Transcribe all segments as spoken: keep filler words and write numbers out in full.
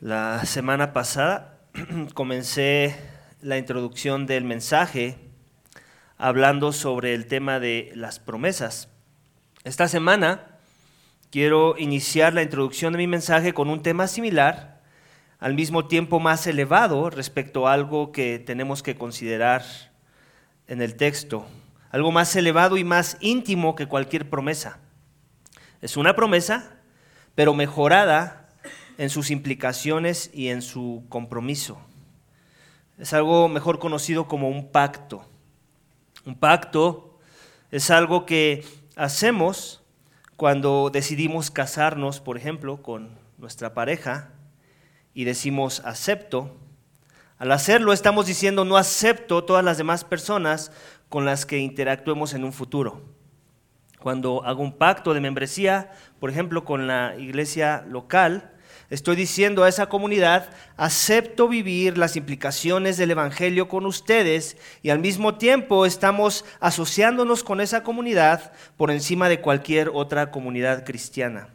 La semana pasada comencé la introducción del mensaje hablando sobre el tema de las promesas. Esta semana quiero iniciar la introducción de mi mensaje con un tema similar, al mismo tiempo más elevado respecto a algo que tenemos que considerar en el texto, algo más elevado y más íntimo que cualquier promesa. Es una promesa, pero mejorada en sus implicaciones y en su compromiso. Es algo mejor conocido como un pacto. Un pacto es algo que hacemos cuando decidimos casarnos, por ejemplo, con nuestra pareja y decimos acepto. Al hacerlo estamos diciendo no acepto todas las demás personas con las que interactuemos en un futuro. Cuando hago un pacto de membresía, por ejemplo, con la iglesia local, estoy diciendo a esa comunidad, acepto vivir las implicaciones del evangelio con ustedes y al mismo tiempo estamos asociándonos con esa comunidad por encima de cualquier otra comunidad cristiana.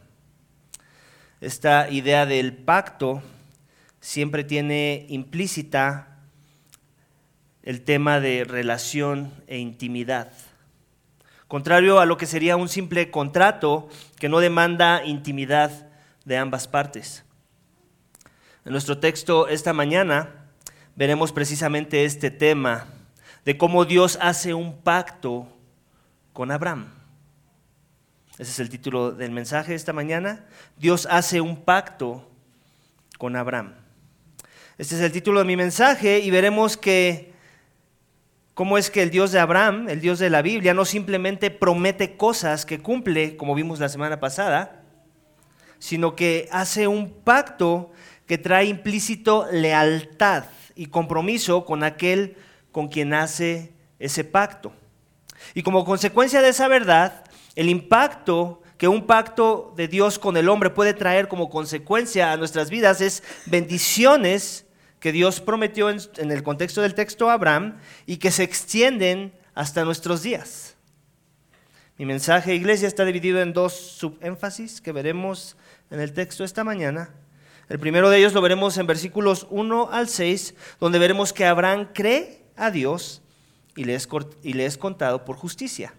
Esta idea del pacto siempre tiene implícita el tema de relación e intimidad. Contrario a lo que sería un simple contrato que no demanda intimidad de ambas partes. En nuestro texto esta mañana veremos precisamente este tema de cómo Dios hace un pacto con Abraham. Ese es el título del mensaje esta mañana. Dios hace un pacto con Abraham. Este es el título de mi mensaje y veremos que cómo es que el Dios de Abraham, el Dios de la Biblia, no simplemente promete cosas que cumple, como vimos la semana pasada, sino que hace un pacto que trae implícito lealtad y compromiso con aquel con quien hace ese pacto. Y como consecuencia de esa verdad, el impacto que un pacto de Dios con el hombre puede traer como consecuencia a nuestras vidas es bendiciones que Dios prometió en, en el contexto del texto a Abraham y que se extienden hasta nuestros días. Mi mensaje, iglesia, está dividido en dos subénfasis que veremos en el texto esta mañana. El primero de ellos lo veremos en versículos uno al seis, donde veremos que Abraham cree a Dios y le es, y le es contado por justicia.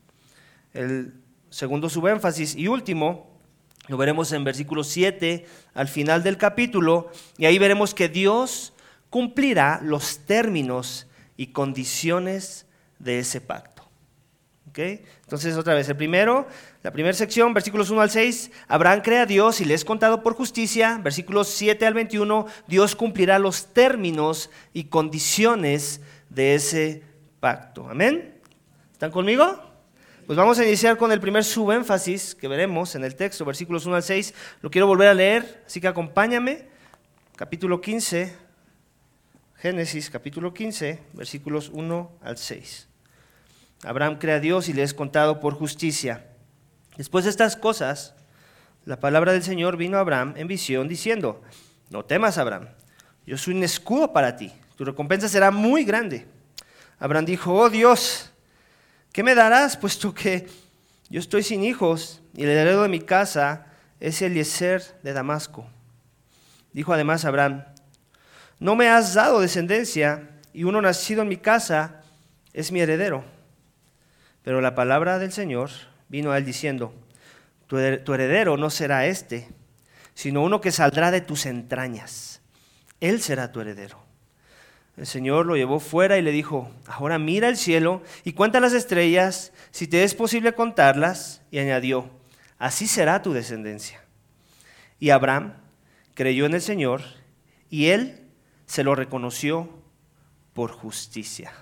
El segundo subénfasis y último lo veremos en versículo siete al final del capítulo, y ahí veremos que Dios cumplirá los términos y condiciones de ese pacto. ¿Okay? Entonces otra vez, el primero, la primera sección, versículos uno al seis, Abraham cree a Dios y le es contado por justicia. Versículos siete al veintiuno, Dios cumplirá los términos y condiciones de ese pacto. ¿Amén? ¿Están conmigo? Pues vamos a iniciar con el primer subénfasis que veremos en el texto, versículos uno al seis. Lo quiero volver a leer, así que acompáñame. Capítulo quince, Génesis capítulo quince, versículos uno al seis. Abraham cree a Dios y le es contado por justicia. Después de estas cosas, la palabra del Señor vino a Abraham en visión diciendo: no temas, Abraham, yo soy un escudo para ti, tu recompensa será muy grande. Abraham dijo: oh Dios, ¿qué me darás, puesto que yo estoy sin hijos y el heredero de mi casa es Eliezer de Damasco? Dijo además Abraham: no me has dado descendencia y uno nacido en mi casa es mi heredero. Pero la palabra del Señor vino a él diciendo: tu heredero no será este, sino uno que saldrá de tus entrañas. Él será tu heredero. El Señor lo llevó fuera y le dijo: ahora mira el cielo y cuenta las estrellas, si te es posible contarlas. Y añadió: así será tu descendencia. Y Abraham creyó en el Señor y él se lo reconoció por justicia.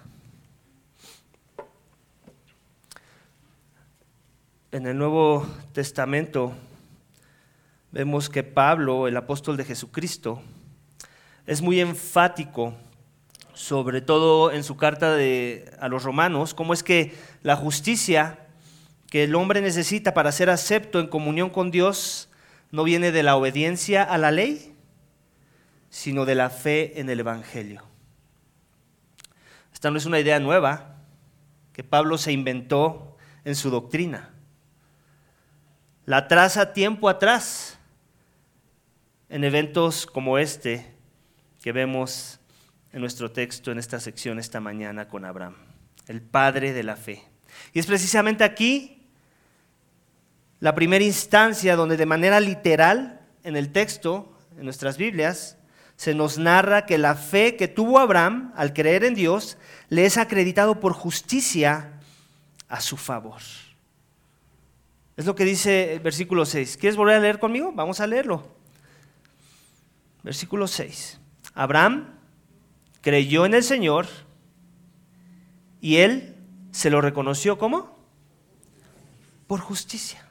En el Nuevo Testamento vemos que Pablo, el apóstol de Jesucristo, es muy enfático, sobre todo en su carta de, a los romanos, cómo es que la justicia que el hombre necesita para ser acepto en comunión con Dios no viene de la obediencia a la ley, sino de la fe en el evangelio. Esta no es una idea nueva que Pablo se inventó en su doctrina. La traza tiempo atrás en eventos como este que vemos en nuestro texto en esta sección esta mañana con Abraham, el padre de la fe. Y es precisamente aquí la primera instancia donde de manera literal en el texto, en nuestras Biblias, se nos narra que la fe que tuvo Abraham al creer en Dios le es acreditado por justicia a su favor. Es lo que dice el versículo seis. ¿Quieres volver a leer conmigo? Vamos a leerlo. Versículo seis. Abraham creyó en el Señor y él se lo reconoció ¿cómo? Por justicia.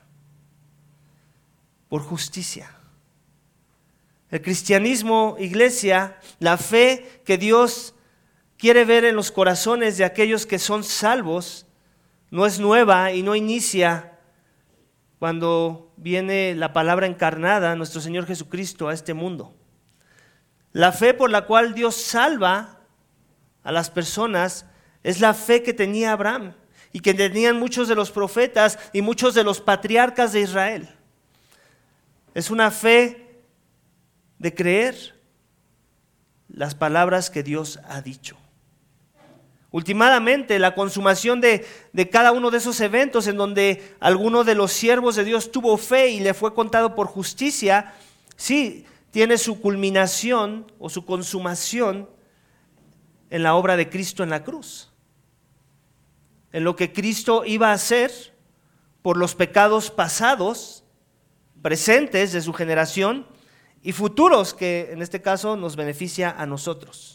Por justicia. El cristianismo, iglesia, la fe que Dios quiere ver en los corazones de aquellos que son salvos, no es nueva y no inicia cuando viene la palabra encarnada, nuestro Señor Jesucristo, a este mundo. La fe por la cual Dios salva a las personas es la fe que tenía Abraham y que tenían muchos de los profetas y muchos de los patriarcas de Israel. Es una fe de creer las palabras que Dios ha dicho. Ultimadamente, la consumación de, de cada uno de esos eventos en donde alguno de los siervos de Dios tuvo fe y le fue contado por justicia, sí, tiene su culminación o su consumación en la obra de Cristo en la cruz. En lo que Cristo iba a hacer por los pecados pasados, presentes de su generación, y futuros que en este caso nos beneficia a nosotros.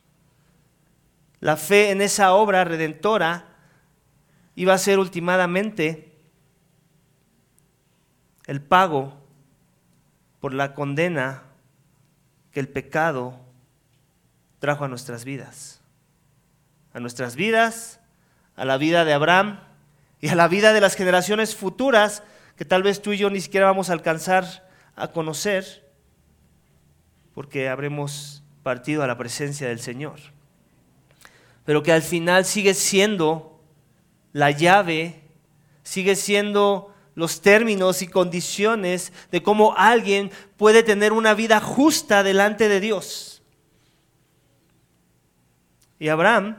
La fe en esa obra redentora iba a ser ultimadamente el pago por la condena que el pecado trajo a nuestras vidas. A nuestras vidas, a la vida de Abraham y a la vida de las generaciones futuras que tal vez tú y yo ni siquiera vamos a alcanzar a conocer, porque habremos partido a la presencia del Señor. Pero que al final sigue siendo la llave, sigue siendo los términos y condiciones de cómo alguien puede tener una vida justa delante de Dios. Y Abraham,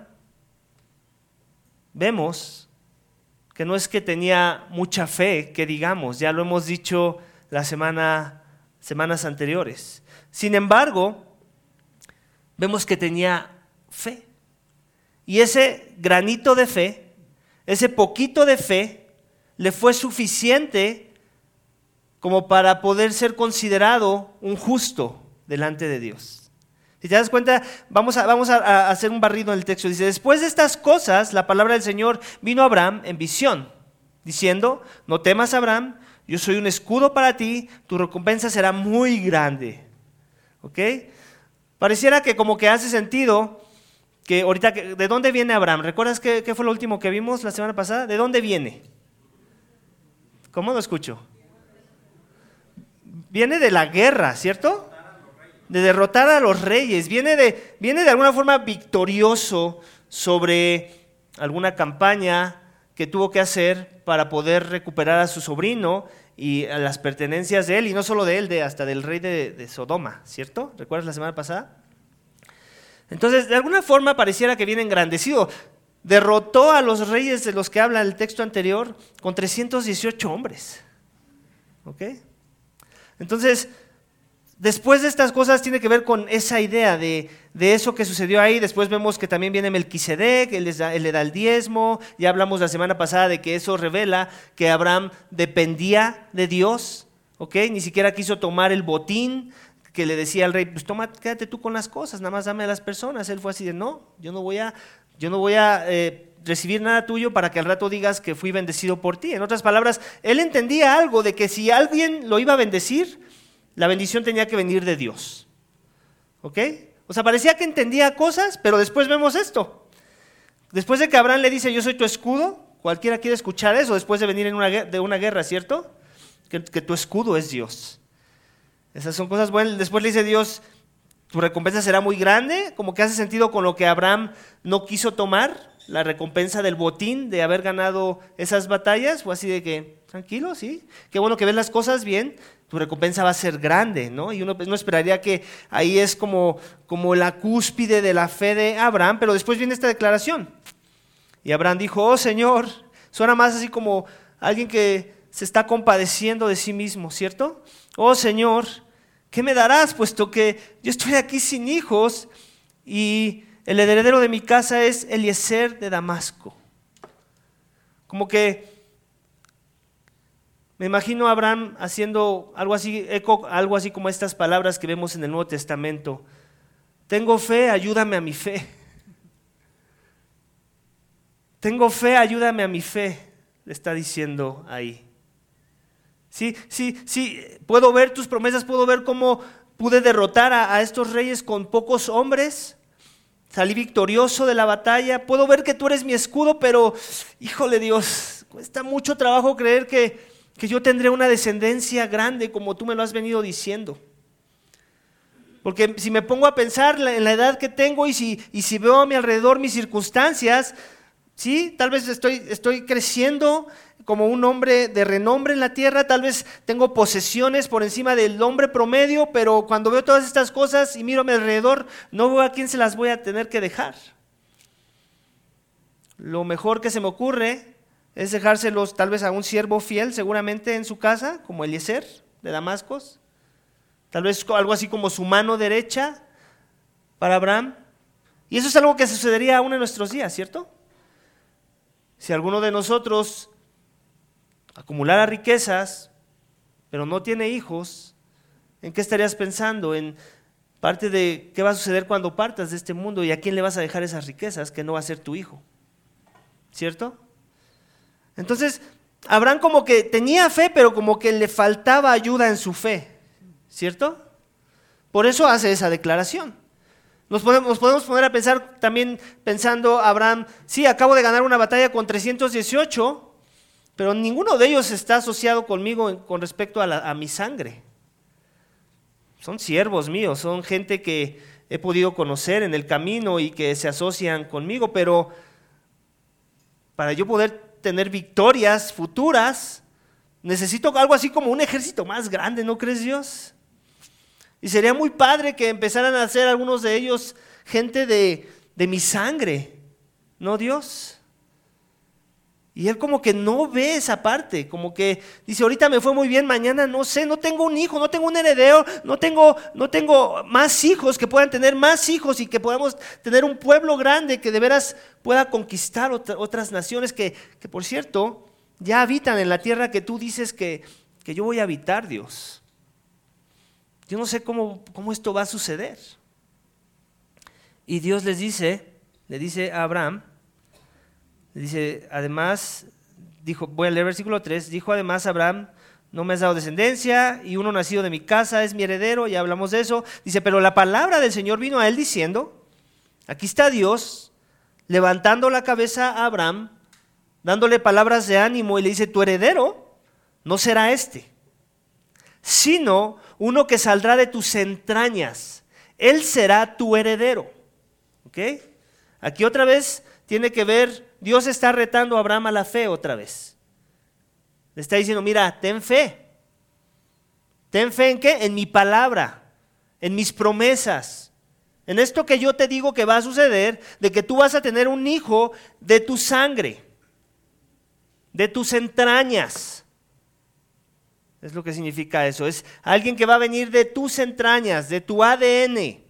vemos que no es que tenía mucha fe, que digamos, ya lo hemos dicho las semana, semanas anteriores. Sin embargo, vemos que tenía fe. Y ese granito de fe, ese poquito de fe, le fue suficiente como para poder ser considerado un justo delante de Dios. Si te das cuenta, vamos a, vamos a, a hacer un barrido en el texto. Dice, después de estas cosas, la palabra del Señor vino a Abraham en visión, diciendo, no temas, Abraham, yo soy un escudo para ti, tu recompensa será muy grande. ¿Ok? Pareciera que como que hace sentido que ahorita, ¿de dónde viene Abraham? ¿Recuerdas qué, qué fue lo último que vimos la semana pasada? ¿De dónde viene? ¿Cómo lo escucho? Viene de la guerra, ¿cierto? De derrotar a los reyes. Viene de, viene de alguna forma victorioso sobre alguna campaña que tuvo que hacer para poder recuperar a su sobrino y a las pertenencias de él, y no solo de él, de, hasta del rey de, de Sodoma, ¿cierto? ¿Recuerdas la semana pasada? Entonces, de alguna forma pareciera que viene engrandecido. Derrotó a los reyes de los que habla el texto anterior con trescientos dieciocho hombres. ¿Ok? Entonces, después de estas cosas tiene que ver con esa idea de, de eso que sucedió ahí. Después vemos que también viene Melquisedec, él, les da, él le da el diezmo. Ya hablamos la semana pasada de que eso revela que Abraham dependía de Dios. ¿Ok? Ni siquiera quiso tomar el botín que le decía al rey, pues toma, quédate tú con las cosas, nada más dame a las personas. Él fue así de, no, yo no voy a, yo no voy a eh, recibir nada tuyo para que al rato digas que fui bendecido por ti. En otras palabras, él entendía algo de que si alguien lo iba a bendecir, la bendición tenía que venir de Dios. ¿Ok? O sea, parecía que entendía cosas, pero después vemos esto. Después de que Abraham le dice, yo soy tu escudo, cualquiera quiere escuchar eso después de venir en una, de una guerra, ¿cierto? Que, que tu escudo es Dios. Esas son cosas buenas. Después le dice Dios, tu recompensa será muy grande, como que hace sentido con lo que Abraham no quiso tomar, la recompensa del botín de haber ganado esas batallas. Fue así de que, tranquilo, sí. Qué bueno que ves las cosas bien, tu recompensa va a ser grande, ¿no? Y uno no esperaría que ahí es como, como la cúspide de la fe de Abraham, pero después viene esta declaración. Y Abraham dijo, oh Señor, suena más así como alguien que se está compadeciendo de sí mismo, ¿cierto? Oh Señor, ¿qué me darás? Puesto que yo estoy aquí sin hijos y el heredero de mi casa es Eliezer de Damasco. Como que me imagino a Abraham haciendo algo así, eco, algo así como estas palabras que vemos en el Nuevo Testamento. Tengo fe, ayúdame a mi fe. Tengo fe, ayúdame a mi fe, le está diciendo ahí. Sí, sí, sí, puedo ver tus promesas, puedo ver cómo pude derrotar a, a estos reyes con pocos hombres. Salí victorioso de la batalla. Puedo ver que tú eres mi escudo, pero, híjole Dios, cuesta mucho trabajo creer que, que yo tendré una descendencia grande como tú me lo has venido diciendo. Porque si me pongo a pensar en la edad que tengo y si, y si veo a mi alrededor mis circunstancias, sí, tal vez estoy, estoy creciendo como un hombre de renombre en la tierra, tal vez tengo posesiones por encima del hombre promedio, pero cuando veo todas estas cosas y miro a mi alrededor, no veo a quién se las voy a tener que dejar. Lo mejor que se me ocurre es dejárselos tal vez a un siervo fiel, seguramente en su casa, como Eliezer de Damasco, tal vez algo así como su mano derecha para Abraham. Y eso es algo que sucedería aún en nuestros días, ¿cierto? Si alguno de nosotros acumulara riquezas, pero no tiene hijos, ¿en qué estarías pensando? En parte de qué va a suceder cuando partas de este mundo y a quién le vas a dejar esas riquezas, que no va a ser tu hijo, ¿cierto? Entonces, Abraham como que tenía fe, pero como que le faltaba ayuda en su fe, ¿cierto? Por eso hace esa declaración. Nos podemos, nos podemos poner a pensar también pensando Abraham, sí, acabo de ganar una batalla con trescientos dieciocho, pero ninguno de ellos está asociado conmigo con respecto a, la, a mi sangre. Son siervos míos, son gente que he podido conocer en el camino y que se asocian conmigo, pero para yo poder tener victorias futuras, necesito algo así como un ejército más grande, ¿no crees, Dios? Y sería muy padre que empezaran a ser algunos de ellos gente de, de mi sangre, ¿no, Dios? Y él como que no ve esa parte, como que dice, ahorita me fue muy bien, mañana no sé, no tengo un hijo, no tengo un heredero, no tengo, no tengo más hijos que puedan tener más hijos y que podamos tener un pueblo grande que de veras pueda conquistar otra, otras naciones que, que, por cierto, ya habitan en la tierra que tú dices que, que yo voy a habitar, Dios. Yo no sé cómo, cómo esto va a suceder. Y Dios les dice, le dice a Abraham, dice, además, dijo, voy a leer versículo tres, dijo además Abraham, no me has dado descendencia y uno nacido de mi casa es mi heredero, ya hablamos de eso. Dice, pero la palabra del Señor vino a él diciendo, aquí está Dios levantando la cabeza a Abraham, dándole palabras de ánimo y le dice, tu heredero no será este, sino uno que saldrá de tus entrañas, él será tu heredero. ¿Ok? Aquí otra vez tiene que ver, Dios está retando a Abraham a la fe otra vez. Le está diciendo, mira, ten fe. ¿Ten fe en qué? En mi palabra, en mis promesas, en esto que yo te digo que va a suceder, de que tú vas a tener un hijo de tu sangre, de tus entrañas. Es lo que significa eso, es alguien que va a venir de tus entrañas, de tu A D N.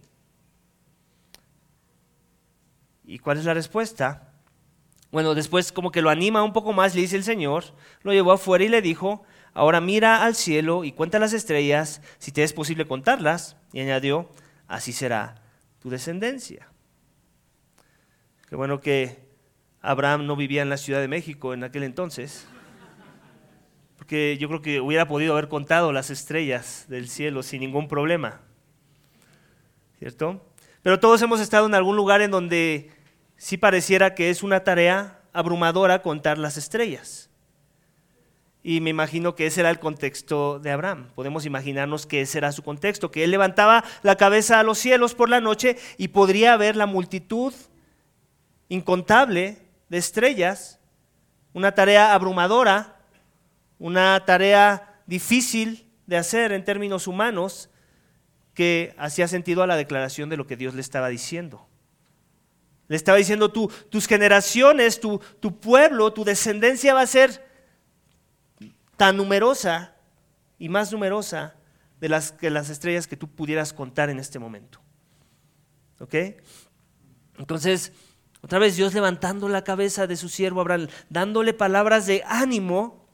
¿Y cuál es la respuesta? Bueno, después como que lo anima un poco más, le dice el Señor, lo llevó afuera y le dijo, ahora mira al cielo y cuenta las estrellas, si te es posible contarlas. Y añadió, así será tu descendencia. Qué bueno que Abraham no vivía en la Ciudad de México en aquel entonces, porque yo creo que hubiera podido haber contado las estrellas del cielo sin ningún problema, ¿cierto? Pero todos hemos estado en algún lugar en donde sí pareciera que es una tarea abrumadora contar las estrellas. Y me imagino que ese era el contexto de Abraham. Podemos imaginarnos que ese era su contexto, que él levantaba la cabeza a los cielos por la noche y podría ver la multitud incontable de estrellas, una tarea abrumadora, una tarea difícil de hacer en términos humanos, que hacía sentido a la declaración de lo que Dios le estaba diciendo. Le estaba diciendo, tú, tus generaciones, tu, tu pueblo, tu descendencia va a ser tan numerosa y más numerosa de las, que las estrellas que tú pudieras contar en este momento. ¿Ok? Entonces, otra vez Dios levantando la cabeza de su siervo Abraham, dándole palabras de ánimo.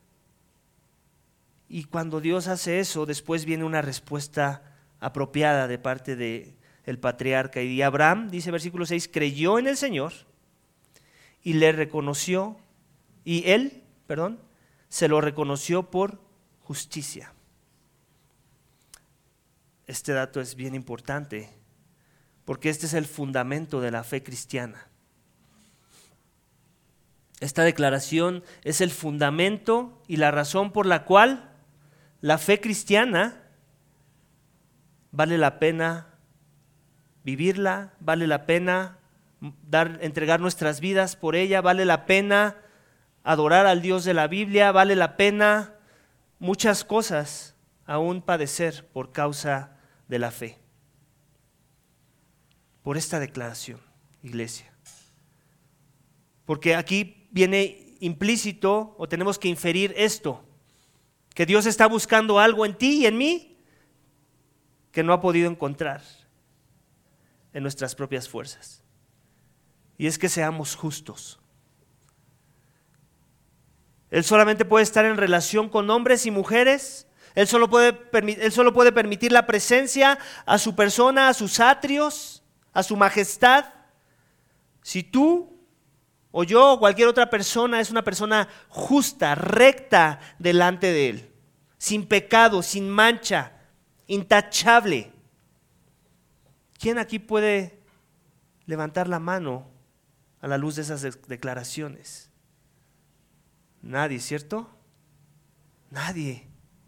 Y cuando Dios hace eso, después viene una respuesta apropiada de parte del patriarca. Y Abraham, dice versículo seis, creyó en el Señor y le reconoció, y él, perdón, se lo reconoció por justicia. Este dato es bien importante, porque este es el fundamento de la fe cristiana. Esta declaración es el fundamento y la razón por la cual la fe cristiana vale la pena vivirla, vale la pena dar, entregar nuestras vidas por ella, vale la pena adorar al Dios de la Biblia, vale la pena muchas cosas, aún padecer por causa de la fe. Por esta declaración, iglesia. Porque aquí viene implícito, o tenemos que inferir esto, que Dios está buscando algo en ti y en mí que no ha podido encontrar en nuestras propias fuerzas. Y es que seamos justos. Él solamente puede estar en relación con hombres y mujeres. Él solo puede, él solo puede permitir la presencia a su persona, a sus atrios, a su majestad. Si tú o yo o cualquier otra persona es una persona justa, recta delante de Él, sin pecado, sin mancha, intachable. ¿Quién aquí puede levantar la mano a la luz de esas declaraciones? Nadie, ¿cierto? Nadie.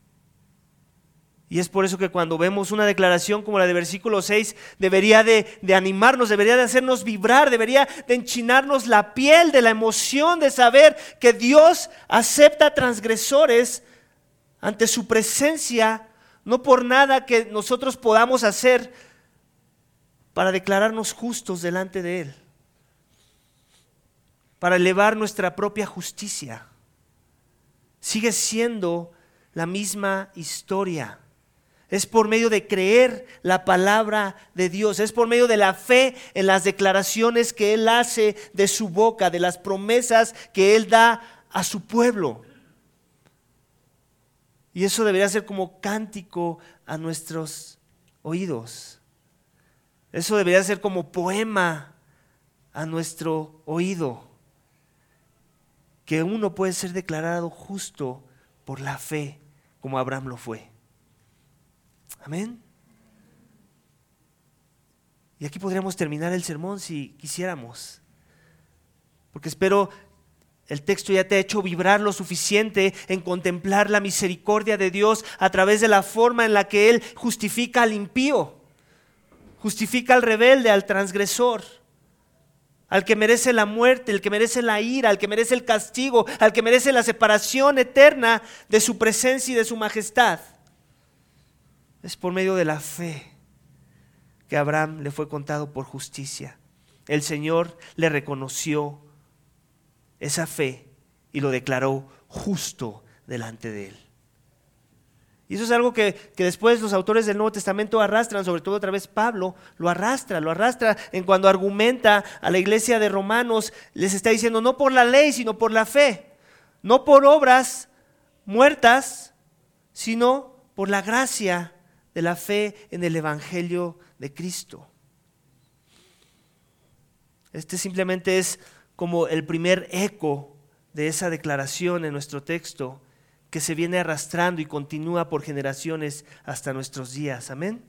Y es por eso que cuando vemos una declaración como la de versículo seis, debería de, de animarnos, debería de hacernos vibrar, debería de enchinarnos la piel de la emoción de saber que Dios acepta transgresores ante su presencia, no por nada que nosotros podamos hacer para declararnos justos delante de Él, para elevar nuestra propia justicia. Sigue siendo la misma historia. Es por medio de creer la palabra de Dios, es por medio de la fe en las declaraciones que Él hace de su boca, de las promesas que Él da a su pueblo. Y eso debería ser como cántico a nuestros oídos. Eso debería ser como poema a nuestro oído. Que uno puede ser declarado justo por la fe, como Abraham lo fue. Amén. Y aquí podríamos terminar el sermón si quisiéramos. Porque espero el texto ya te ha hecho vibrar lo suficiente en contemplar la misericordia de Dios a través de la forma en la que Él justifica al impío, justifica al rebelde, al transgresor, al que merece la muerte, al que merece la ira, al que merece el castigo, al que merece la separación eterna de su presencia y de su majestad. Es por medio de la fe que a Abraham le fue contado por justicia. El Señor le reconoció esa fe y lo declaró justo delante de Él. Y eso es algo que, que después los autores del Nuevo Testamento arrastran, sobre todo otra vez Pablo, lo arrastra, lo arrastra en cuando argumenta a la iglesia de Romanos, les está diciendo no por la ley, sino por la fe, no por obras muertas, sino por la gracia de la fe en el Evangelio de Cristo. Este simplemente es como el primer eco de esa declaración en nuestro texto que se viene arrastrando y continúa por generaciones hasta nuestros días. Amén.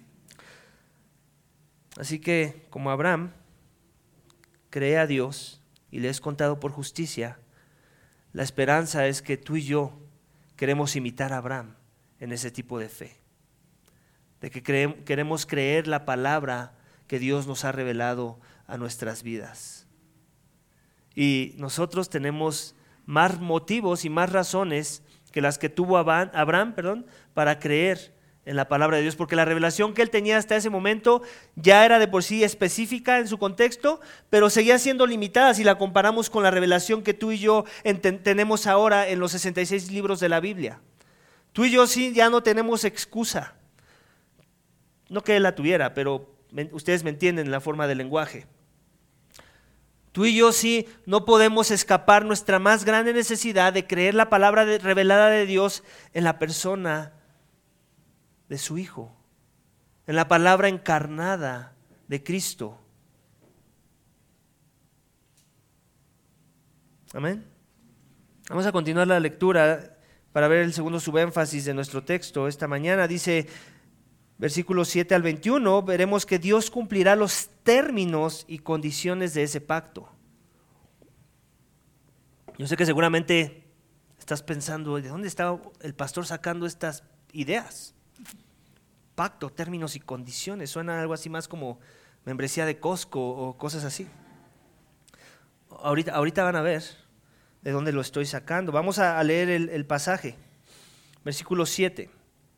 Así que, como Abraham cree a Dios y le es contado por justicia, la esperanza es que tú y yo queremos imitar a Abraham en ese tipo de fe. De que creemos, queremos creer la palabra que Dios nos ha revelado a nuestras vidas. Y nosotros tenemos más motivos y más razones que las que tuvo Abraham, Abraham, perdón, para creer en la palabra de Dios, porque la revelación que él tenía hasta ese momento ya era de por sí específica en su contexto, pero seguía siendo limitada si la comparamos con la revelación que tú y yo enten- tenemos ahora en los sesenta y seis libros de la Biblia. Tú y yo sí ya no tenemos excusa. No que él la tuviera, pero me, ustedes me entienden la forma del lenguaje. Tú y yo sí no podemos escapar nuestra más grande necesidad de creer la palabra de, revelada de Dios en la persona de su Hijo, en la palabra encarnada de Cristo. Amén. Vamos a continuar la lectura para ver el segundo subénfasis de nuestro texto esta mañana. Dice, versículos siete al veintiuno, veremos que Dios cumplirá los términos y condiciones de ese pacto. Yo sé que seguramente estás pensando, ¿de dónde está el pastor sacando estas ideas? Pacto, términos y condiciones, suena algo así más como membresía de Costco o cosas así. Ahorita, ahorita van a ver de dónde lo estoy sacando. Vamos a, a leer el, el pasaje, versículo siete.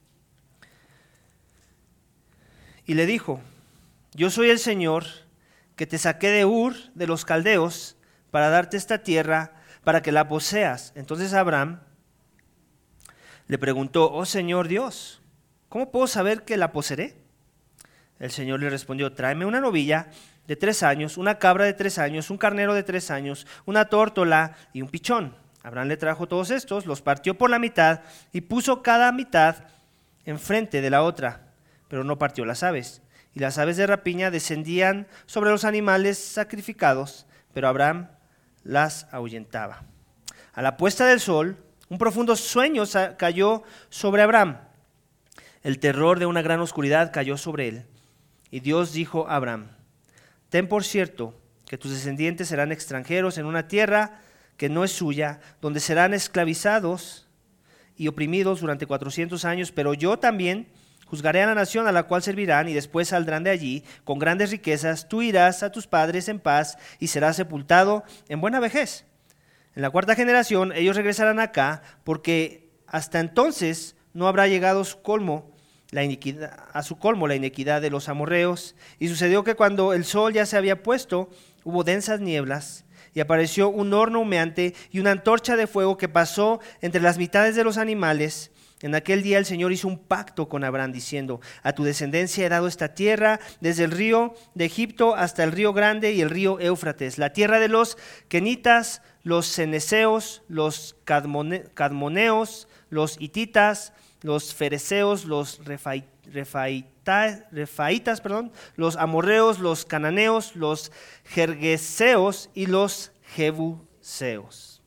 Y le dijo, yo soy el Señor que te saqué de Ur de los caldeos para darte esta tierra para que la poseas. Entonces Abraham le preguntó, oh Señor Dios, ¿cómo puedo saber que la poseeré? El Señor le respondió, tráeme una novilla de tres años, una cabra de tres años, un carnero de tres años, una tórtola y un pichón. Abraham le trajo todos estos, los partió por la mitad y puso cada mitad enfrente de la otra, pero no partió las aves. Y las aves de rapiña descendían sobre los animales sacrificados, pero Abraham las ahuyentaba. A la puesta del sol, un profundo sueño cayó sobre Abraham. El terror de una gran oscuridad cayó sobre él. Y Dios dijo a Abraham, ten por cierto que tus descendientes serán extranjeros en una tierra que no es suya, donde serán esclavizados y oprimidos durante cuatrocientos años, pero yo también juzgaré a la nación a la cual servirán y después saldrán de allí con grandes riquezas. Tú irás a tus padres en paz y serás sepultado en buena vejez. En la cuarta generación ellos regresarán acá, porque hasta entonces no habrá llegado su colmo, la iniquidad, a su colmo la iniquidad de los amorreos. Y sucedió que cuando el sol ya se había puesto, hubo densas nieblas, y apareció un horno humeante y una antorcha de fuego que pasó entre las mitades de los animales. En aquel día el Señor hizo un pacto con Abraham diciendo, a tu descendencia he dado esta tierra, desde el río de Egipto hasta el río grande y el río Éufrates, la tierra de los kenitas, los ceneseos, los cadmone, cadmoneos, los hititas, los fereceos, los refai, refaita, refaitas, perdón, los amorreos, los cananeos, los gergeseos y los jebuseos.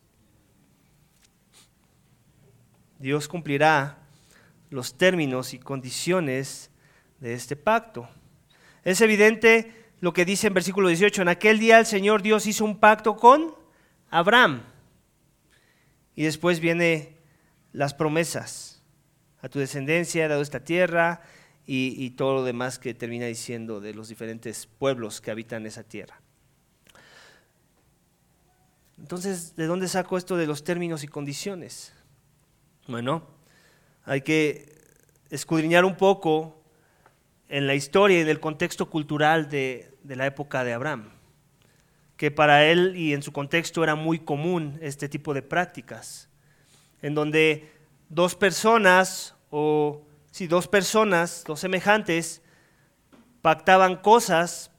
Dios cumplirá los términos y condiciones de este pacto. Es evidente lo que dice en versículo dieciocho, en aquel día el Señor Dios hizo un pacto con Abraham. Y después viene las promesas. A tu descendencia he dado esta tierra y, y todo lo demás que termina diciendo de los diferentes pueblos que habitan esa tierra. Entonces, ¿de dónde saco esto de los términos y condiciones? Bueno, hay que escudriñar un poco en la historia y en el contexto cultural de, de la época de Abraham, que para él y en su contexto era muy común este tipo de prácticas, en donde dos personas o si sí, dos personas, dos semejantes, pactaban cosas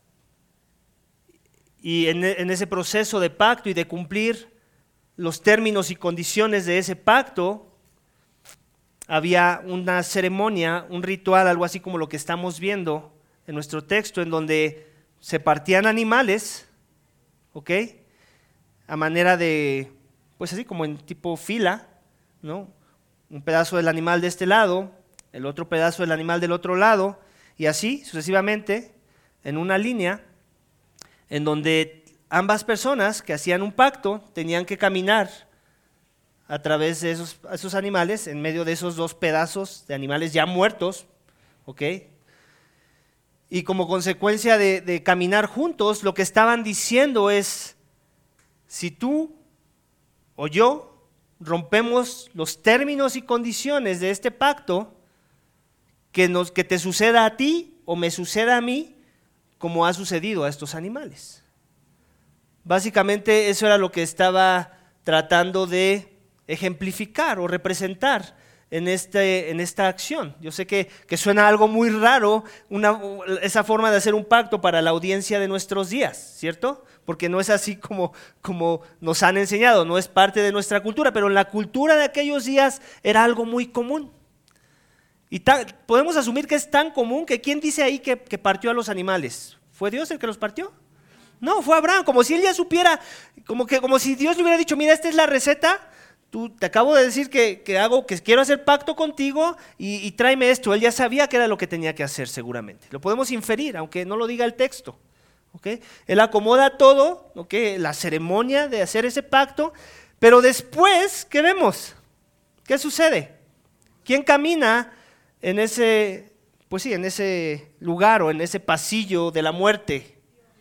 y en, en ese proceso de pacto y de cumplir los términos y condiciones de ese pacto, había una ceremonia, un ritual, algo así como lo que estamos viendo en nuestro texto, en donde se partían animales, ¿ok? A manera de, pues así como en tipo fila, ¿no? Un pedazo del animal de este lado, el otro pedazo del animal del otro lado, y así sucesivamente, en una línea, en donde ambas personas que hacían un pacto tenían que caminar a través de esos, esos animales, en medio de esos dos pedazos de animales ya muertos, ¿ok? Y como consecuencia de, de caminar juntos, lo que estaban diciendo es, si tú o yo rompemos los términos y condiciones de este pacto, que, nos, que te suceda a ti o me suceda a mí, como ha sucedido a estos animales. Básicamente eso era lo que estaba tratando de ejemplificar o representar en, este, en esta acción. Yo sé que, que suena algo muy raro, una, esa forma de hacer un pacto para la audiencia de nuestros días, ¿cierto? Porque no es así como, como nos han enseñado, no es parte de nuestra cultura, pero en la cultura de aquellos días era algo muy común. Y tan, podemos asumir que es tan común que ¿quién dice ahí que, que partió a los animales? ¿Fue Dios el que los partió? No, fue Abraham, como si él ya supiera, como, que, como si Dios le hubiera dicho, mira, esta es la receta, tú, te acabo de decir que, que, hago, que quiero hacer pacto contigo y, y tráeme esto. Él ya sabía que era lo que tenía que hacer seguramente. Lo podemos inferir, aunque no lo diga el texto. ¿Okay? Él acomoda todo, ¿okay? La ceremonia de hacer ese pacto, pero después, ¿qué vemos? ¿Qué sucede? ¿Quién camina en ese, pues sí, en ese lugar o en ese pasillo de la muerte?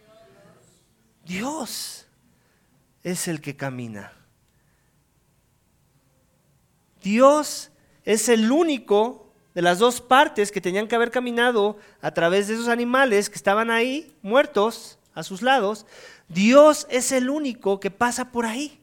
Dios es el que camina. Dios es el único de las dos partes que tenían que haber caminado a través de esos animales que estaban ahí, muertos a sus lados. Dios es el único que pasa por ahí.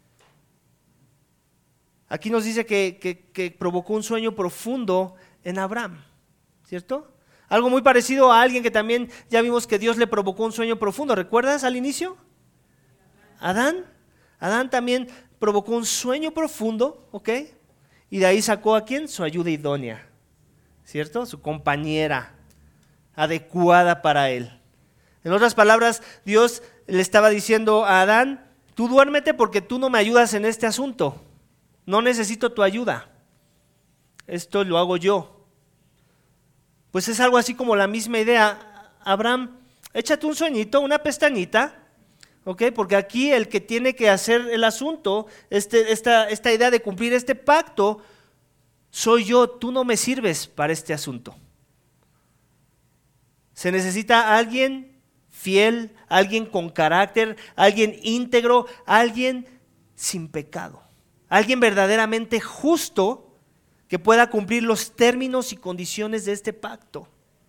Aquí nos dice que, que, que provocó un sueño profundo en Abraham, ¿cierto? Algo muy parecido a alguien que también ya vimos que Dios le provocó un sueño profundo. ¿Recuerdas al inicio? Adán. Adán también provocó un sueño profundo, ¿ok? Y de ahí sacó a quién? Su ayuda idónea, ¿cierto? Su compañera adecuada para él. En otras palabras, Dios le estaba diciendo a Adán, tú duérmete porque tú no me ayudas en este asunto. No necesito tu ayuda. Esto lo hago yo. Pues es algo así como la misma idea. Abraham, échate un sueñito, una pestañita, ¿ok? Porque aquí el que tiene que hacer el asunto, este, esta, esta idea de cumplir este pacto, soy yo, tú no me sirves para este asunto. Se necesita alguien fiel, alguien con carácter, alguien íntegro, alguien sin pecado, alguien verdaderamente justo, que pueda cumplir los términos y condiciones de este pacto.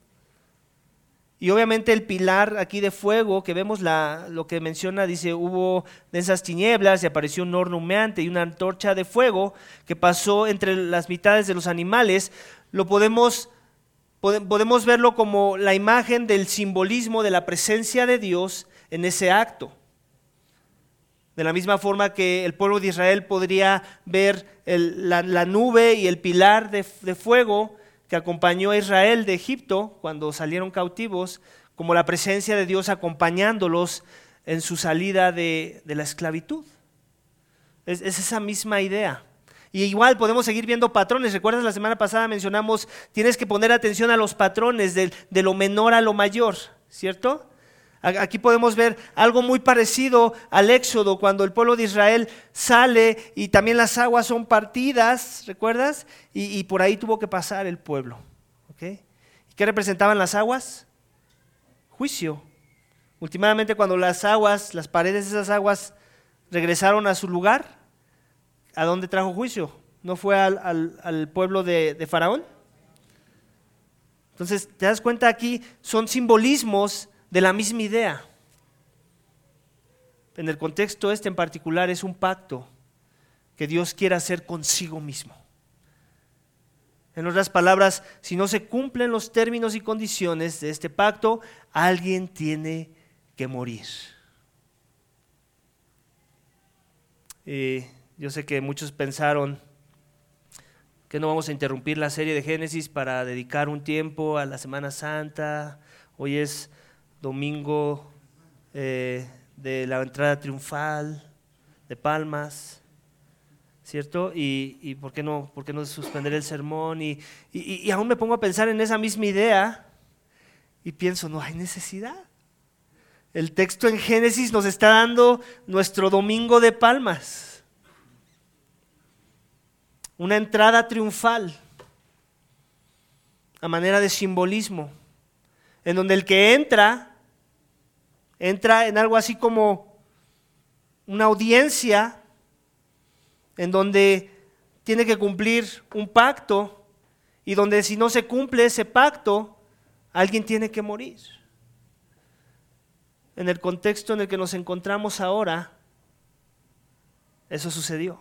Y obviamente el pilar aquí de fuego, que vemos la, lo que menciona, dice, hubo densas tinieblas y apareció un horno humeante y una antorcha de fuego que pasó entre las mitades de los animales. Lo podemos, pode, podemos verlo como la imagen del simbolismo de la presencia de Dios en ese acto. De la misma forma que el pueblo de Israel podría ver el, la, la nube y el pilar de, de fuego que acompañó a Israel de Egipto cuando salieron cautivos, como la presencia de Dios acompañándolos en su salida de, de la esclavitud. Es, es esa misma idea. Y igual podemos seguir viendo patrones. ¿Recuerdas la semana pasada mencionamos, tienes que poner atención a los patrones de, de lo menor a lo mayor, ¿cierto? Aquí podemos ver algo muy parecido al Éxodo, cuando el pueblo de Israel sale y también las aguas son partidas, ¿recuerdas? Y, y por ahí tuvo que pasar el pueblo. ¿Okay? ¿Y qué representaban las aguas? Juicio. Últimamente cuando las aguas, las paredes de esas aguas regresaron a su lugar, ¿a dónde trajo juicio? ¿No fue al, al, al pueblo de, de Faraón? Entonces, ¿te das cuenta? Aquí son simbolismos de la misma idea. En el contexto este en particular es un pacto que Dios quiere hacer consigo mismo. En otras palabras, si no se cumplen los términos y condiciones de este pacto, alguien tiene que morir. Eh, yo sé que muchos pensaron que no vamos a interrumpir la serie de Génesis para dedicar un tiempo a la Semana Santa. Hoy es domingo eh, de la entrada triunfal de Palmas, ¿cierto? Y, y ¿por qué no, por qué no suspender el sermón? Y, y, y aún me pongo a pensar en esa misma idea y pienso, no hay necesidad. El texto en Génesis nos está dando nuestro domingo de Palmas, una entrada triunfal a manera de simbolismo, en donde el que entra entra en algo así como una audiencia en donde tiene que cumplir un pacto y donde si no se cumple ese pacto, alguien tiene que morir. En el contexto en el que nos encontramos ahora, eso sucedió.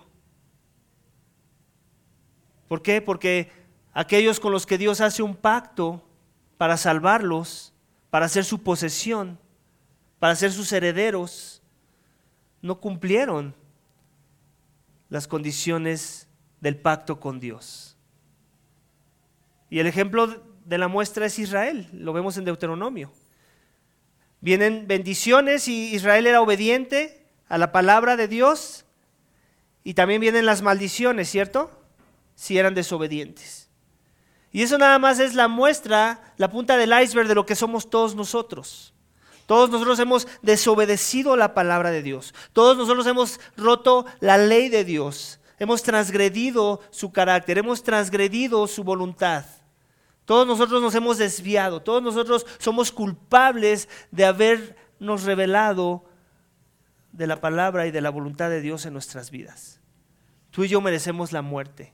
¿Por qué? Porque aquellos con los que Dios hace un pacto para salvarlos, para ser su posesión, para ser sus herederos, no cumplieron las condiciones del pacto con Dios. Y el ejemplo de la muestra es Israel, lo vemos en Deuteronomio. Vienen bendiciones y Israel era obediente a la palabra de Dios, y también vienen las maldiciones, ¿cierto? Si eran desobedientes. Y eso nada más es la muestra, la punta del iceberg de lo que somos todos nosotros. Todos nosotros hemos desobedecido la palabra de Dios. Todos nosotros hemos roto la ley de Dios. Hemos transgredido su carácter, hemos transgredido su voluntad. Todos nosotros nos hemos desviado, todos nosotros somos culpables de habernos revelado de la palabra y de la voluntad de Dios en nuestras vidas. Tú y yo merecemos la muerte.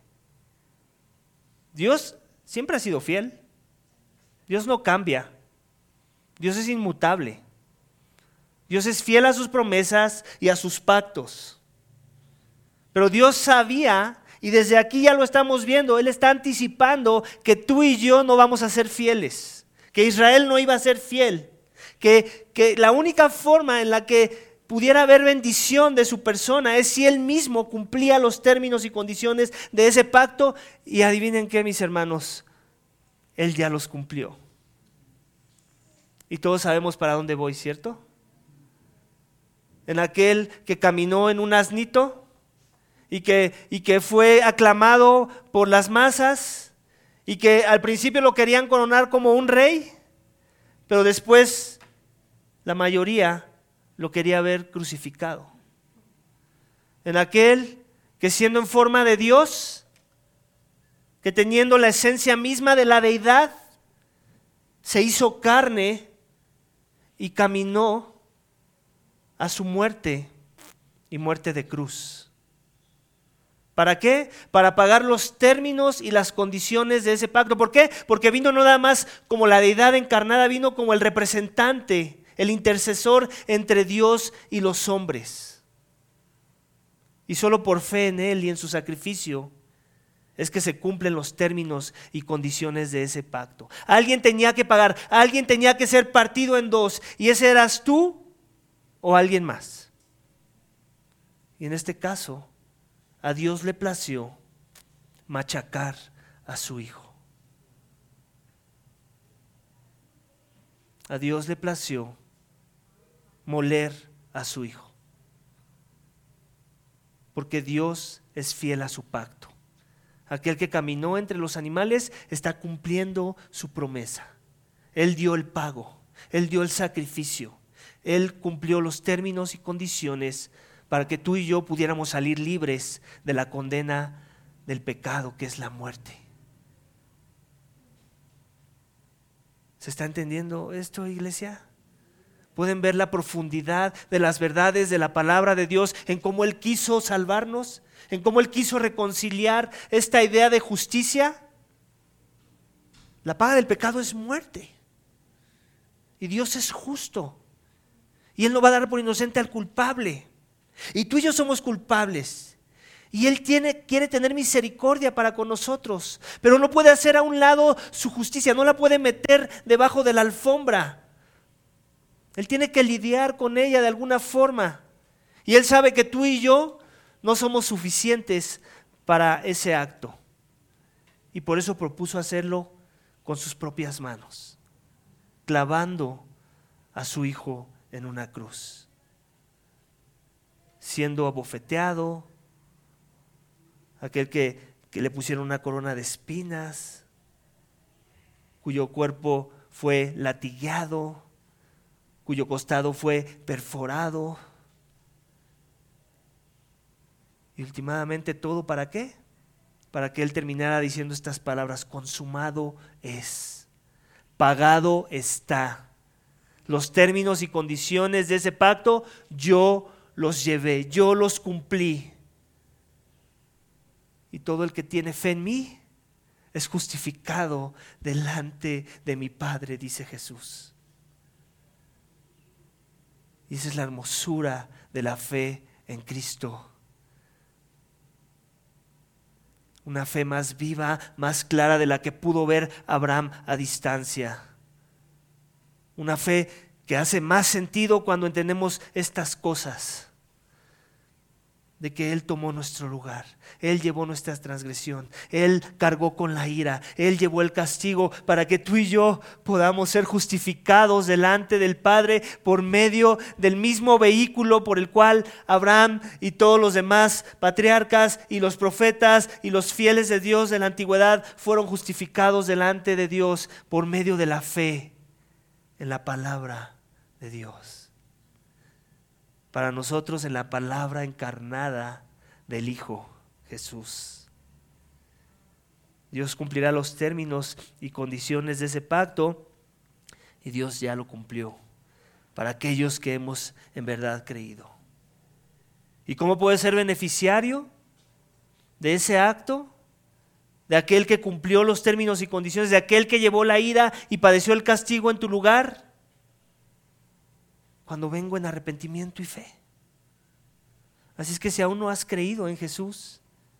Dios siempre ha sido fiel. Dios no cambia. Dios es inmutable. Dios es fiel a sus promesas y a sus pactos. Pero Dios sabía, y desde aquí ya lo estamos viendo, Él está anticipando que tú y yo no vamos a ser fieles, que Israel no iba a ser fiel, que, que la única forma en la que pudiera haber bendición de su persona es si Él mismo cumplía los términos y condiciones de ese pacto. Y adivinen qué, mis hermanos, Él ya los cumplió. Y todos sabemos para dónde voy, ¿cierto? En aquel que caminó en un asnito y que, y que fue aclamado por las masas y que al principio lo querían coronar como un rey, pero después la mayoría lo quería ver crucificado. En aquel que siendo en forma de Dios, que teniendo la esencia misma de la deidad, se hizo carne y caminó a su muerte y muerte de cruz. ¿Para qué? Para pagar los términos y las condiciones de ese pacto. ¿Por qué? Porque vino no nada más como la deidad encarnada, vino como el representante, el intercesor entre Dios y los hombres. Y solo por fe en Él y en su sacrificio es que se cumplen los términos y condiciones de ese pacto. Alguien tenía que pagar, alguien tenía que ser partido en dos, y ese eras tú o alguien más. Y en este caso, a Dios le plació machacar a su hijo. A Dios le plació moler a su hijo. Porque Dios es fiel a su pacto. Aquel que caminó entre los animales está cumpliendo su promesa. Él dio el pago, Él dio el sacrificio, Él cumplió los términos y condiciones para que tú y yo pudiéramos salir libres de la condena del pecado, que es la muerte. ¿Se está entendiendo esto, iglesia? ¿Pueden ver la profundidad de las verdades de la palabra de Dios en cómo Él quiso salvarnos? ¿En cómo Él quiso reconciliar esta idea de justicia? La paga del pecado es muerte. Y Dios es justo. Y Él no va a dar por inocente al culpable. Y tú y yo somos culpables. Y Él tiene, quiere tener misericordia para con nosotros. Pero no puede hacer a un lado su justicia. No la puede meter debajo de la alfombra. Él tiene que lidiar con ella de alguna forma. Y Él sabe que tú y yo no somos suficientes para ese acto. Y por eso propuso hacerlo con sus propias manos, clavando a su hijo en una cruz, siendo abofeteado, aquel que, que le pusieron una corona de espinas, cuyo cuerpo fue latigado, cuyo costado fue perforado. Y últimamente todo, ¿para qué? Para que Él terminara diciendo estas palabras: consumado es, pagado está. Los términos y condiciones de ese pacto yo los llevé, yo los cumplí. y todo el que tiene fe en mí es justificado delante de mi Padre, dice Jesús. Y esa es la hermosura de la fe en Cristo. Una fe más viva, más clara de la que pudo ver Abraham a distancia. Una fe que hace más sentido cuando entendemos estas cosas. De que Él tomó nuestro lugar, Él llevó nuestra transgresión, Él cargó con la ira, Él llevó el castigo para que tú y yo podamos ser justificados delante del Padre por medio del mismo vehículo por el cual Abraham y todos los demás patriarcas y los profetas y los fieles de Dios de la antigüedad fueron justificados delante de Dios por medio de la fe en la palabra de Dios. Para nosotros en la palabra encarnada del Hijo Jesús. Dios cumplirá los términos y condiciones de ese pacto y Dios ya lo cumplió para aquellos que hemos en verdad creído. ¿Y cómo puedes ser beneficiario de ese acto? De aquel que cumplió los términos y condiciones, de aquel que llevó la ira y padeció el castigo en tu lugar. Cuando vengo en arrepentimiento y fe. Así es que si aún no has creído en Jesús,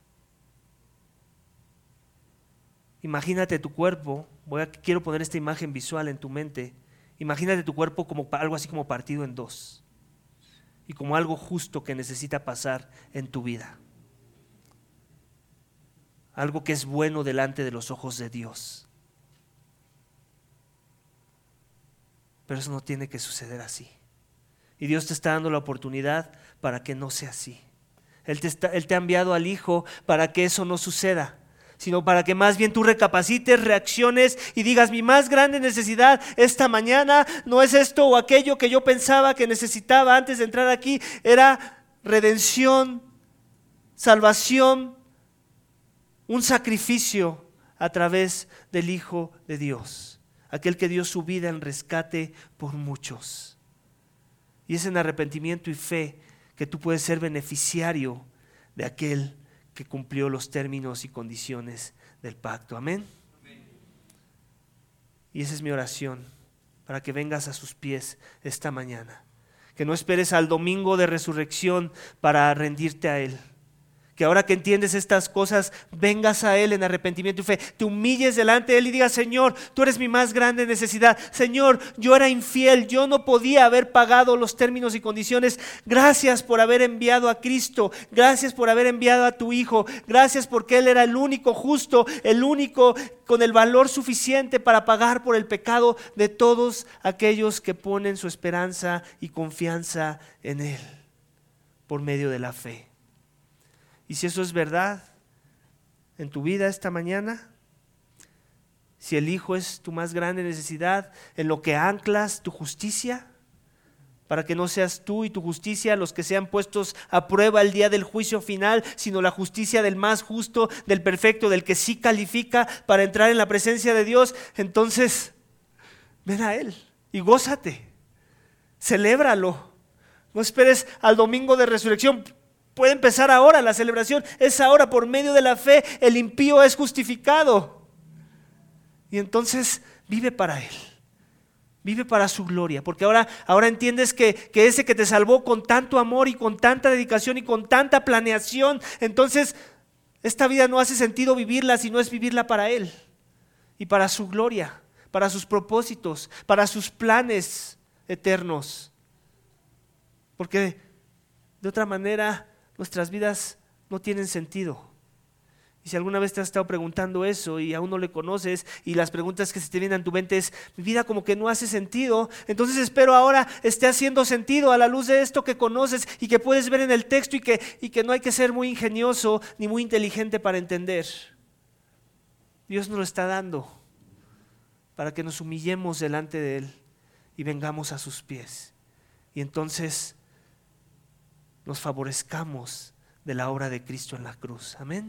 imagínate tu cuerpo, voy a, quiero poner esta imagen visual en tu mente, imagínate tu cuerpo como algo así como partido en dos y como algo justo que necesita pasar en tu vida. Algo que es bueno delante de los ojos de Dios. Pero eso no tiene que suceder así. Y Dios te está dando la oportunidad para que no sea así. Él te, está, Él te ha enviado al Hijo para que eso no suceda, sino para que más bien tú recapacites, reacciones y digas: mi más grande necesidad esta mañana no es esto o aquello que yo pensaba que necesitaba antes de entrar aquí, era redención, salvación, un sacrificio a través del Hijo de Dios, aquel que dio su vida en rescate por muchos. Y es en arrepentimiento y fe que tú puedes ser beneficiario de aquel que cumplió los términos y condiciones del pacto. Amén. Amén. Y esa es mi oración, para que vengas a sus pies esta mañana. Que no esperes al domingo de resurrección para rendirte a Él. Que ahora que entiendes estas cosas, vengas a Él en arrepentimiento y fe, te humilles delante de Él y digas: Señor, tú eres mi más grande necesidad. Señor, yo era infiel, yo no podía haber pagado los términos y condiciones. Gracias por haber enviado a Cristo, gracias por haber enviado a tu Hijo, gracias porque Él era el único justo, el único con el valor suficiente para pagar por el pecado de todos aquellos que ponen su esperanza y confianza en Él, por medio de la fe. Y si eso es verdad en tu vida esta mañana, si el Hijo es tu más grande necesidad, en lo que anclas tu justicia, para que no seas tú y tu justicia los que sean puestos a prueba el día del juicio final, sino la justicia del más justo, del perfecto, del que sí califica para entrar en la presencia de Dios, entonces ven a Él y gózate, celébralo. No esperes al domingo de resurrección. Puede empezar ahora, la celebración es ahora. Por medio de la fe el impío es justificado. Y entonces vive para Él, vive para su gloria, porque ahora, ahora entiendes que, que ese que te salvó con tanto amor y con tanta dedicación y con tanta planeación, entonces esta vida no hace sentido vivirla si no es vivirla para Él y para su gloria, para sus propósitos, para sus planes eternos. Porque de otra manera nuestras vidas no tienen sentido. Y si alguna vez te has estado preguntando eso y aún no le conoces y las preguntas que se te vienen a tu mente es: mi vida como que no hace sentido, entonces espero ahora esté haciendo sentido a la luz de esto que conoces y que puedes ver en el texto, y que, y que no hay que ser muy ingenioso ni muy inteligente para entender. Dios nos lo está dando para que nos humillemos delante de Él y vengamos a sus pies. Y entonces nos favorezcamos de la obra de Cristo en la cruz. Amén.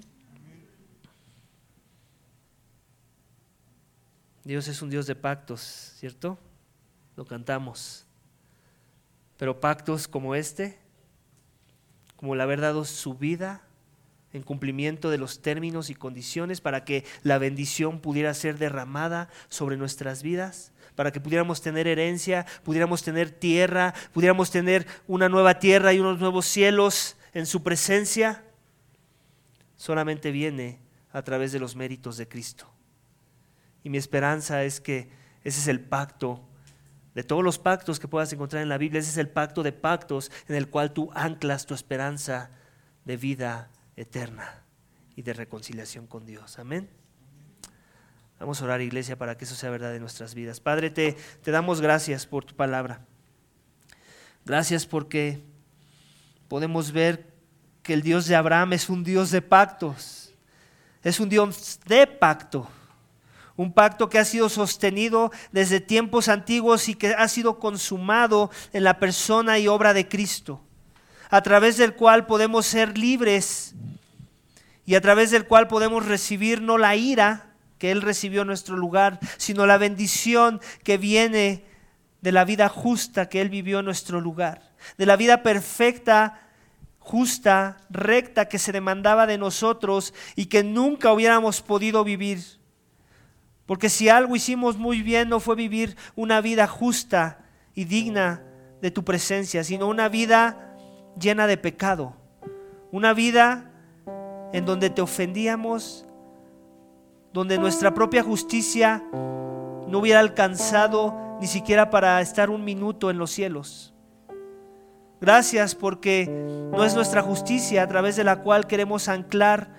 Dios es un Dios de pactos, ¿cierto? Lo cantamos. Pero pactos como este, como el haber dado su vida en cumplimiento de los términos y condiciones para que la bendición pudiera ser derramada sobre nuestras vidas, para que pudiéramos tener herencia, pudiéramos tener tierra, pudiéramos tener una nueva tierra y unos nuevos cielos en su presencia, solamente viene a través de los méritos de Cristo. Y mi esperanza es que ese es el pacto, de todos los pactos que puedas encontrar en la Biblia, ese es el pacto de pactos en el cual tú anclas tu esperanza de vida eterna y de reconciliación con Dios. Amén. Vamos a orar, iglesia, para que eso sea verdad en nuestras vidas. Padre, te, te damos gracias por tu palabra. Gracias porque podemos ver que el Dios de Abraham es un Dios de pactos. Es un Dios de pacto. Un pacto que ha sido sostenido desde tiempos antiguos y que ha sido consumado en la persona y obra de Cristo, a través del cual podemos ser libres y a través del cual podemos recibir no la ira que Él recibió en nuestro lugar, sino la bendición que viene de la vida justa que Él vivió en nuestro lugar, de la vida perfecta, justa, recta que se demandaba de nosotros y que nunca hubiéramos podido vivir. Porque si algo hicimos muy bien no fue vivir una vida justa y digna de tu presencia, sino una vida llena de pecado, una vida en donde te ofendíamos, donde nuestra propia justicia no hubiera alcanzado ni siquiera para estar un minuto en los cielos. Gracias porque no es nuestra justicia a través de la cual queremos anclar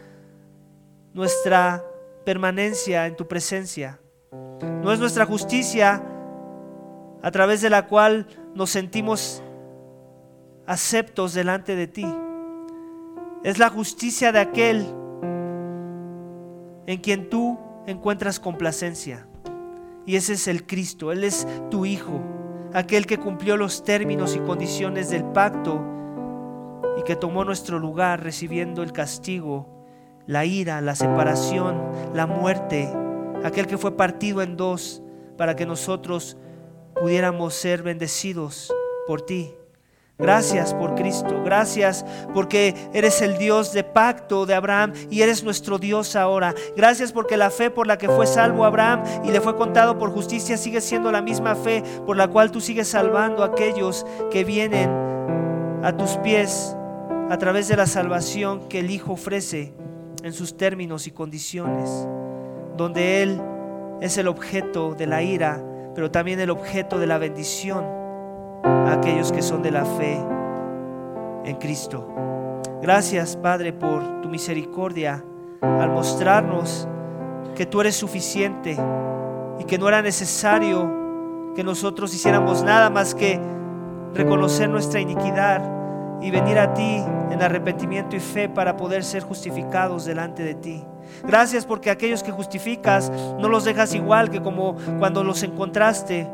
nuestra permanencia en tu presencia. No es nuestra justicia a través de la cual nos sentimos aceptos delante de ti. Es la justicia de aquel en quien tú encuentras complacencia. Y ese es el Cristo. Él es tu Hijo, aquel que cumplió los términos y condiciones del pacto y que tomó nuestro lugar recibiendo el castigo, la ira, la separación, la muerte, aquel que fue partido en dos para que nosotros pudiéramos ser bendecidos por ti. Gracias por Cristo, gracias porque eres el Dios de pacto de Abraham y eres nuestro Dios ahora. Gracias porque la fe por la que fue salvo Abraham y le fue contado por justicia sigue siendo la misma fe por la cual tú sigues salvando a aquellos que vienen a tus pies a través de la salvación que el Hijo ofrece en sus términos y condiciones, donde Él es el objeto de la ira, pero también el objeto de la bendición a aquellos que son de la fe en Cristo. Gracias, Padre, por tu misericordia al mostrarnos que tú eres suficiente y que no era necesario que nosotros hiciéramos nada más que reconocer nuestra iniquidad y venir a ti en arrepentimiento y fe para poder ser justificados delante de ti. Gracias porque aquellos que justificas no los dejas igual que como cuando los encontraste,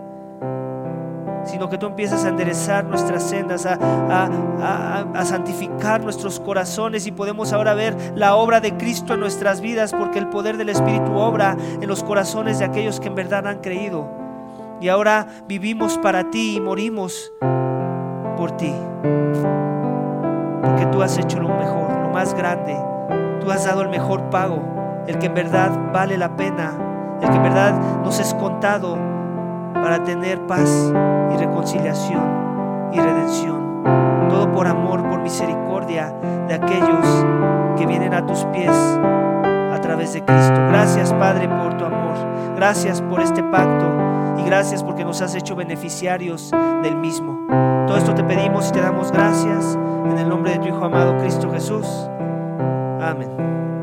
sino que tú empiezas a enderezar nuestras sendas, a, a, a, a santificar nuestros corazones y podemos ahora ver la obra de Cristo en nuestras vidas porque el poder del Espíritu obra en los corazones de aquellos que en verdad han creído y ahora vivimos para ti y morimos por ti. Porque tú has hecho lo mejor, lo más grande. Tú has dado el mejor pago, el que en verdad vale la pena, el que en verdad nos es contado para tener paz y reconciliación y redención. Todo por amor, por misericordia de aquellos que vienen a tus pies a través de Cristo. Gracias, Padre, por tu amor. Gracias por este pacto y gracias porque nos has hecho beneficiarios del mismo. Todo esto te pedimos y te damos gracias en el nombre de tu Hijo amado Cristo Jesús. Amén.